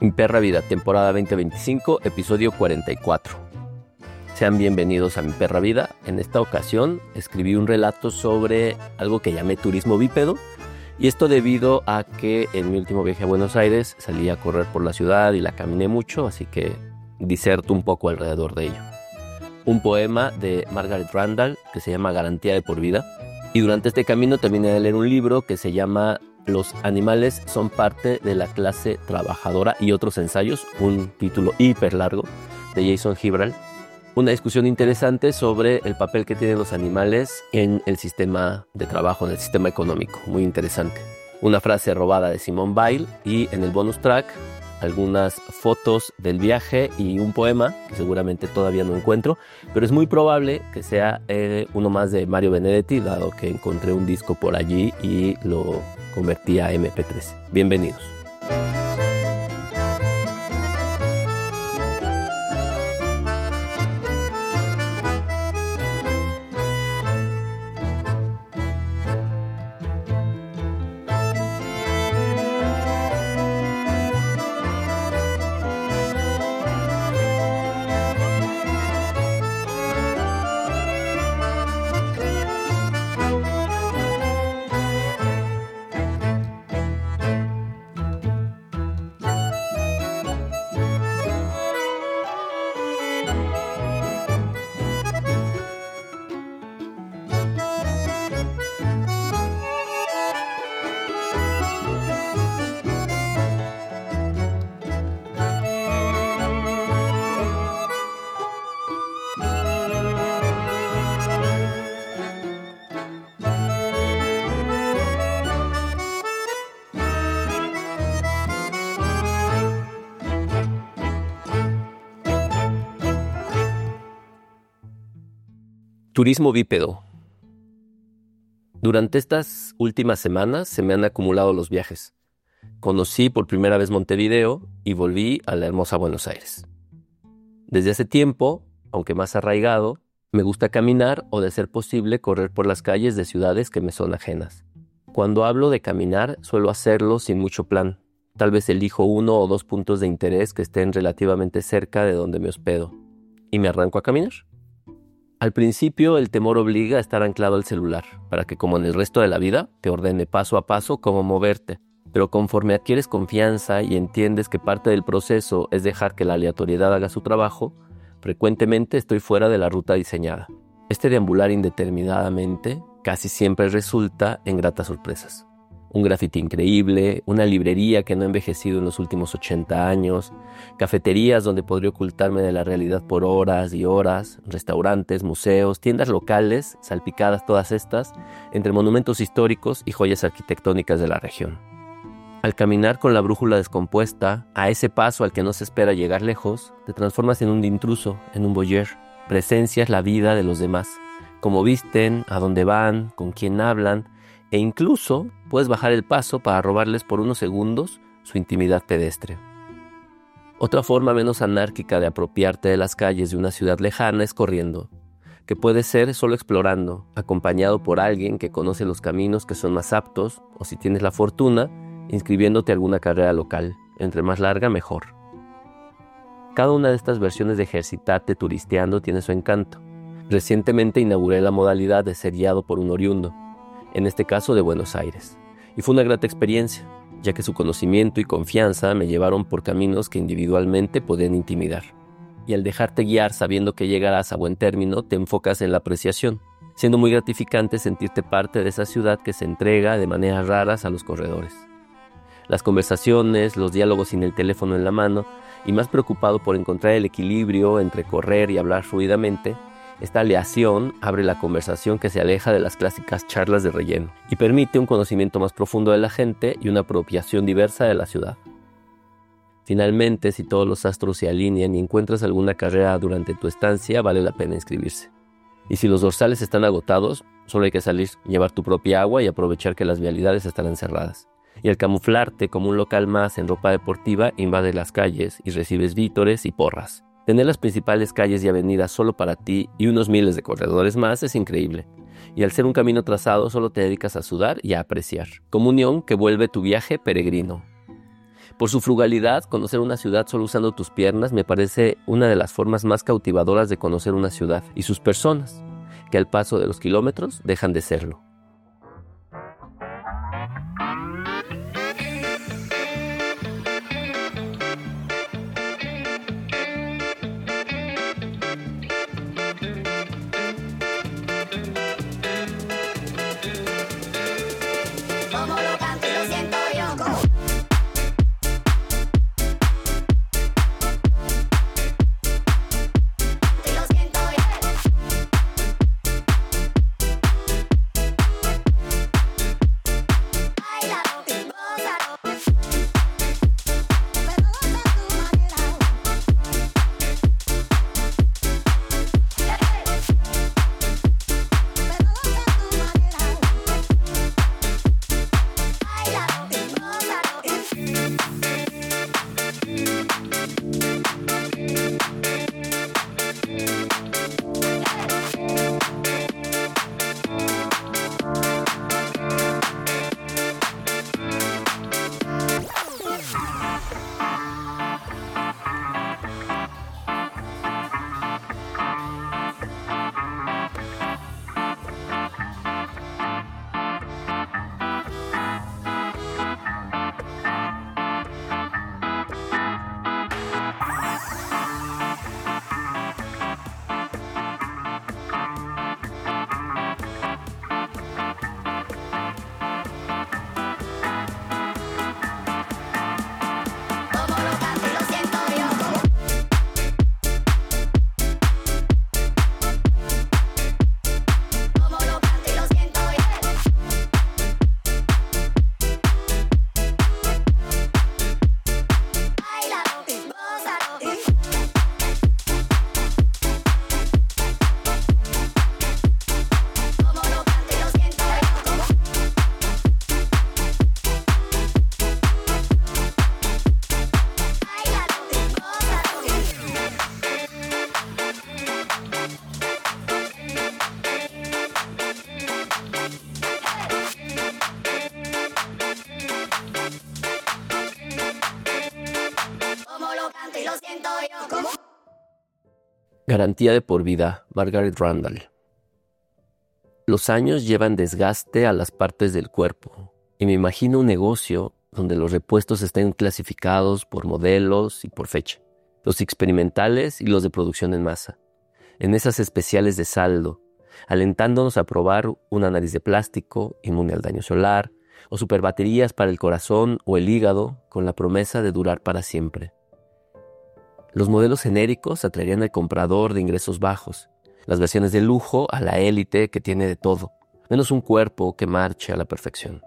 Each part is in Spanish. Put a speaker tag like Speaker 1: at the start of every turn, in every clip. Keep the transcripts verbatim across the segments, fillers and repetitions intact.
Speaker 1: Mi Perra Vida, temporada veinte veinticinco, episodio cuarenta y cuatro. Sean bienvenidos a Mi Perra Vida. En esta ocasión escribí un relato sobre algo que llamé turismo bípedo, y esto debido a que en mi último viaje a Buenos Aires salí a correr por la ciudad y la caminé mucho, así que diserto un poco alrededor de ello. Un poema de Margaret Randall que se llama Garantía de por vida, y durante este camino terminé de leer un libro que se llama Los animales son parte de la clase trabajadora y otros ensayos, un título hiper largo de Jason Hibral. Una discusión interesante sobre el papel que tienen los animales en el sistema de trabajo, en el sistema económico. Muy interesante. Una frase robada de Simone Weil, y en el bonus track algunas fotos del viaje y un poema que seguramente todavía no encuentro, pero es muy probable que sea eh, uno más de Mario Benedetti, dado que encontré un disco por allí y lo convertí a eme pe tres. Bienvenidos. Turismo bípedo. Durante estas últimas semanas se me han acumulado los viajes. Conocí por primera vez Montevideo y volví a la hermosa Buenos Aires. Desde hace tiempo, aunque más arraigado, me gusta caminar o, de ser posible, correr por las calles de ciudades que me son ajenas. Cuando hablo de caminar, suelo hacerlo sin mucho plan. Tal vez elijo uno o dos puntos de interés que estén relativamente cerca de donde me hospedo y me arranco a caminar. Al principio, el temor obliga a estar anclado al celular, para que, como en el resto de la vida, te ordene paso a paso cómo moverte. Pero conforme adquieres confianza y entiendes que parte del proceso es dejar que la aleatoriedad haga su trabajo, frecuentemente estoy fuera de la ruta diseñada. Este deambular indeterminadamente casi siempre resulta en gratas sorpresas. Un grafiti increíble, una librería que no ha envejecido en los últimos ochenta años, cafeterías donde podría ocultarme de la realidad por horas y horas, restaurantes, museos, tiendas locales, salpicadas todas estas, entre monumentos históricos y joyas arquitectónicas de la región. Al caminar con la brújula descompuesta, a ese paso al que no se espera llegar lejos, te transformas en un intruso, en un voyeur. Presencias la vida de los demás, cómo visten, a dónde van, con quién hablan, e incluso puedes bajar el paso para robarles por unos segundos su intimidad pedestre. Otra forma menos anárquica de apropiarte de las calles de una ciudad lejana es corriendo, que puede ser solo explorando, acompañado por alguien que conoce los caminos que son más aptos, o si tienes la fortuna, inscribiéndote a alguna carrera local, entre más larga mejor. Cada una de estas versiones de ejercitarte turisteando tiene su encanto. Recientemente inauguré la modalidad de ser guiado por un oriundo, en este caso de Buenos Aires, y fue una grata experiencia, ya que su conocimiento y confianza me llevaron por caminos que individualmente podían intimidar. Y al dejarte guiar sabiendo que llegarás a buen término, te enfocas en la apreciación, siendo muy gratificante sentirte parte de esa ciudad que se entrega de maneras raras a los corredores. Las conversaciones, los diálogos sin el teléfono en la mano, y más preocupado por encontrar el equilibrio entre correr y hablar fluidamente, esta aleación abre la conversación que se aleja de las clásicas charlas de relleno y permite un conocimiento más profundo de la gente y una apropiación diversa de la ciudad. Finalmente, si todos los astros se alinean y encuentras alguna carrera durante tu estancia, vale la pena inscribirse. Y si los dorsales están agotados, solo hay que salir, llevar tu propia agua y aprovechar que las vialidades estarán cerradas. Y al camuflarte como un local más en ropa deportiva, invades las calles y recibes vítores y porras. Tener las principales calles y avenidas solo para ti y unos miles de corredores más es increíble. Y al ser un camino trazado, solo te dedicas a sudar y a apreciar. Comunión que vuelve tu viaje peregrino. Por su frugalidad, conocer una ciudad solo usando tus piernas me parece una de las formas más cautivadoras de conocer una ciudad y sus personas, que al paso de los kilómetros dejan de serlo.
Speaker 2: Como lo canto y lo siento yo. Como y lo siento yo. Báilalo, gózalo. Pero goza a tu manera. Hey, hey. Pero goza a tu manera. Báilalo, gózalo. Como lo canto y lo siento yo. Como lo canto y lo siento yo. Báilalo, gózalo. Como lo canto y lo siento yo. Báilalo, gózalo. Como lo canto y lo siento yo. Como
Speaker 1: Garantía de por vida, Margaret Randall. Los años llevan desgaste a las partes del cuerpo y me imagino un negocio donde los repuestos estén clasificados por modelos y por fecha, los experimentales y los de producción en masa, en esas especiales de saldo, alentándonos a probar una nariz de plástico inmune al daño solar o superbaterías para el corazón o el hígado con la promesa de durar para siempre. Los modelos genéricos atraerían al comprador de ingresos bajos, las versiones de lujo a la élite que tiene de todo, menos un cuerpo que marche a la perfección.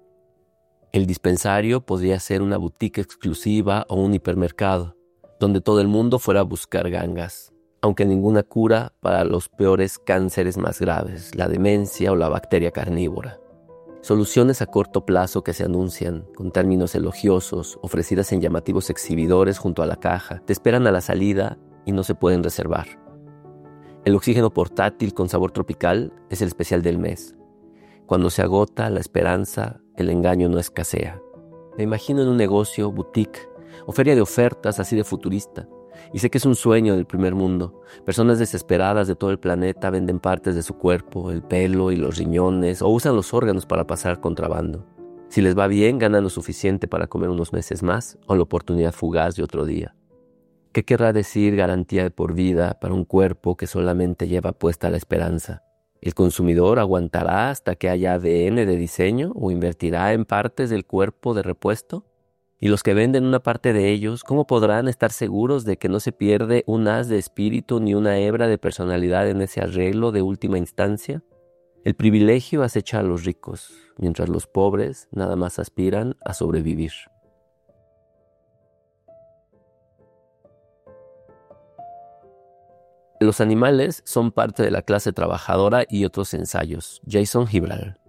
Speaker 1: El dispensario podría ser una boutique exclusiva o un hipermercado, donde todo el mundo fuera a buscar gangas, aunque ninguna cura para los peores cánceres más graves, la demencia o la bacteria carnívora. Soluciones a corto plazo que se anuncian, con términos elogiosos, ofrecidas en llamativos exhibidores junto a la caja, te esperan a la salida y no se pueden reservar. El oxígeno portátil con sabor tropical es el especial del mes. Cuando se agota la esperanza, el engaño no escasea. Me imagino en un negocio, boutique o feria de ofertas así de futurista. Y sé que es un sueño del primer mundo. Personas desesperadas de todo el planeta venden partes de su cuerpo, el pelo y los riñones, o usan los órganos para pasar contrabando. Si les va bien, ganan lo suficiente para comer unos meses más o la oportunidad fugaz de otro día. ¿Qué querrá decir garantía de por vida para un cuerpo que solamente lleva puesta la esperanza? ¿El consumidor aguantará hasta que haya A D N de diseño o invertirá en partes del cuerpo de repuesto? ¿Y los que venden una parte de ellos, cómo podrán estar seguros de que no se pierde un haz de espíritu ni una hebra de personalidad en ese arreglo de última instancia? El privilegio acecha a los ricos, mientras los pobres nada más aspiran a sobrevivir. Los animales son parte de la clase trabajadora y otros ensayos. Jason Hibral.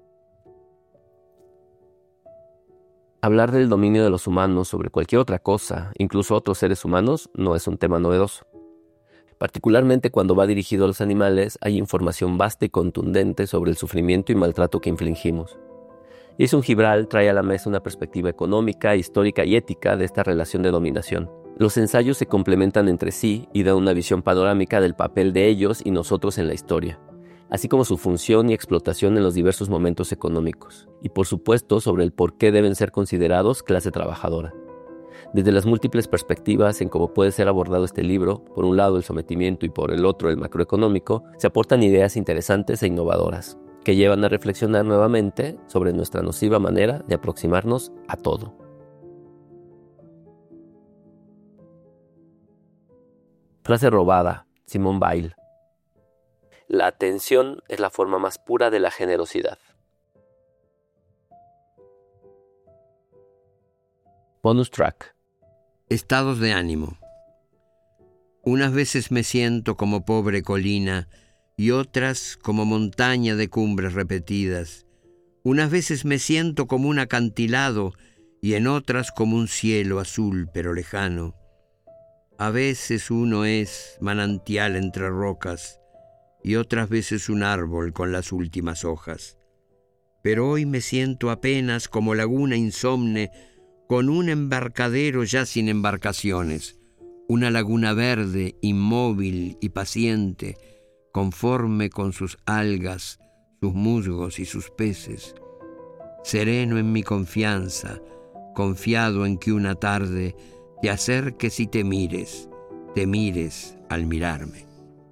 Speaker 1: Hablar del dominio de los humanos sobre cualquier otra cosa, incluso otros seres humanos, no es un tema novedoso. Particularmente cuando va dirigido a los animales, hay información vasta y contundente sobre el sufrimiento y maltrato que infligimos. Jason Gibral trae a la mesa una perspectiva económica, histórica y ética de esta relación de dominación. Los ensayos se complementan entre sí y dan una visión panorámica del papel de ellos y nosotros en la historia, así como su función y explotación en los diversos momentos económicos, y por supuesto sobre el por qué deben ser considerados clase trabajadora. Desde las múltiples perspectivas en cómo puede ser abordado este libro, por un lado el sometimiento y por el otro el macroeconómico, se aportan ideas interesantes e innovadoras, que llevan a reflexionar nuevamente sobre nuestra nociva manera de aproximarnos a todo. Frase robada, Simone Weil. La atención es la forma más pura de la generosidad. Bonus track.
Speaker 3: Estados de ánimo. Unas veces me siento como pobre colina y otras como montaña de cumbres repetidas. Unas veces me siento como un acantilado y en otras como un cielo azul pero lejano. A veces uno es manantial entre rocas y otras veces un árbol con las últimas hojas. Pero hoy me siento apenas como laguna insomne con un embarcadero ya sin embarcaciones, una laguna verde, inmóvil y paciente, conforme con sus algas, sus musgos y sus peces. Sereno en mi confianza, confiado en que una tarde te acerques y te mires, te mires al mirarme.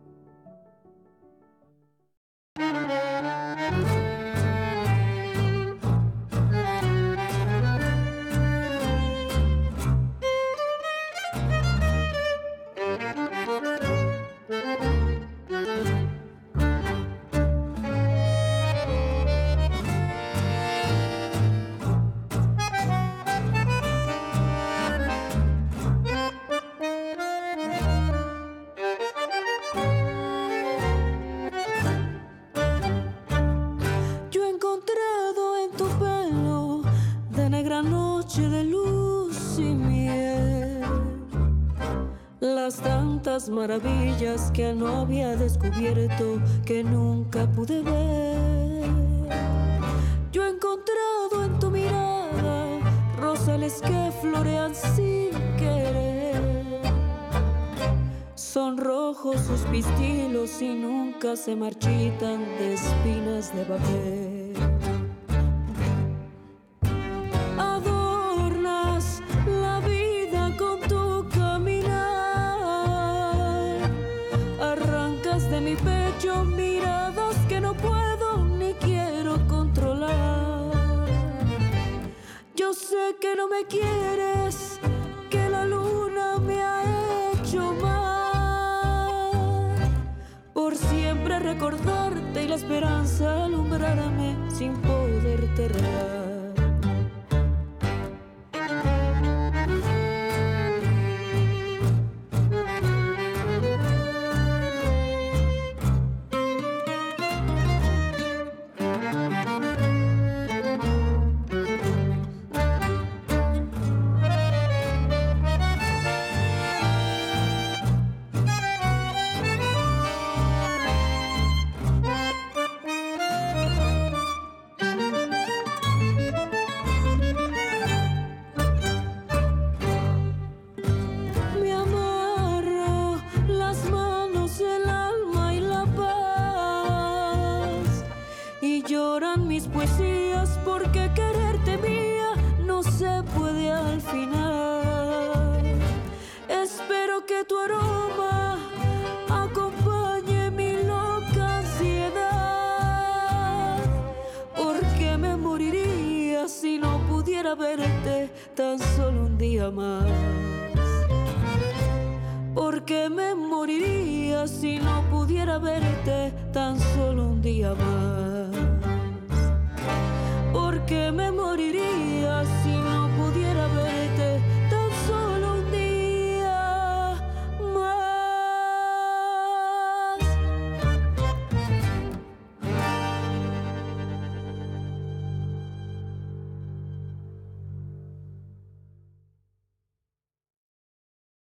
Speaker 4: Maravillas que no había descubierto, que nunca pude ver. Yo he encontrado en tu mirada rosales que florean sin querer. Son rojos sus pistilos y nunca se marchitan de espinas de papel. Adornas la vida con tu caminar. De mi pecho miradas que no puedo ni quiero controlar. Yo sé que no me quieres, que la luna me ha hecho mal. Por siempre recordarte y la esperanza alumbrarme sin poderte regar. Verte tan solo un día más. Porque me moriría si no pudiera verte tan solo un día más. Porque me moriría